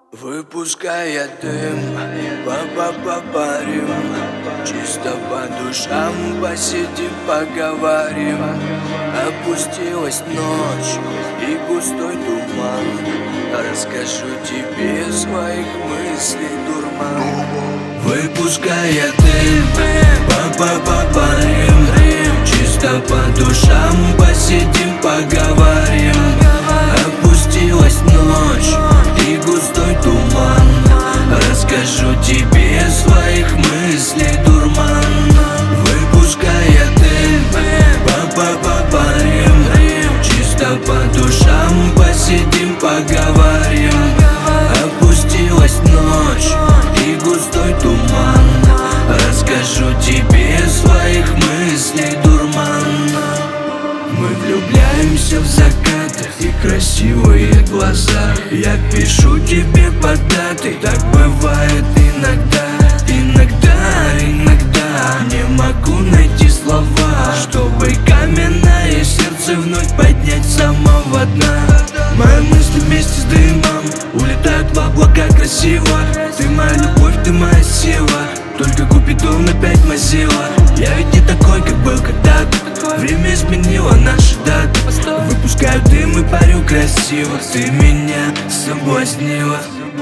Выпуская дым, парим, чисто по душам посидим, поговорим. Опустилась ночь и густой туман, расскажу тебе своих мыслей дурман. Выпуская дым, парим, чисто по душам посидим, поговорим. Опустилась ночь и густой туман, расскажу тебе своих мыслей дурман. Выпуская дым, парим, чисто по душам посидим, поговорим. Опустилась ночь и густой туман, расскажу тебе своих мыслей дурман. Мы влюбляемся в закаты и красивые глаза. Я пишу тебе по даты, так бывает иногда. Не могу найти слова, чтобы каменное сердце вновь поднять с самого дна. Мои мысли вместе с дымом улетают в облака красиво. Ты моя любовь, ты моя сила, только Купидон опять мазила. Я ведь не такой, как был когда-то, время изменило наши даты. Выпускаю дым и парю красиво, ты меня соблазнила.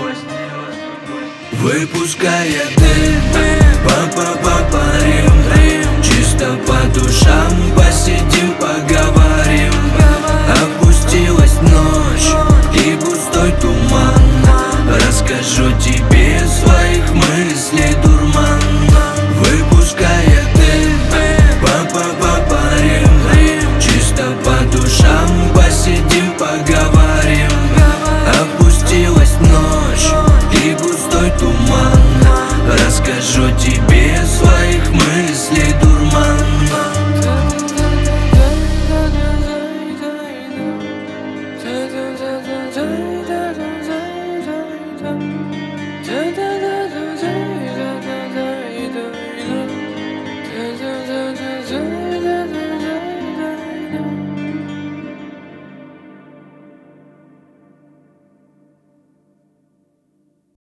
Выпуская дым, парим, чисто по душам посидим, поговорим. Опустилась ночь и густой туман, расскажу тебе своих мыслей дурман. Выпуская дым, парим, чисто по душам посидим, поговорим. Опустилась ночь и густой туман, расскажу тебе своих мыслей дурман. Da da da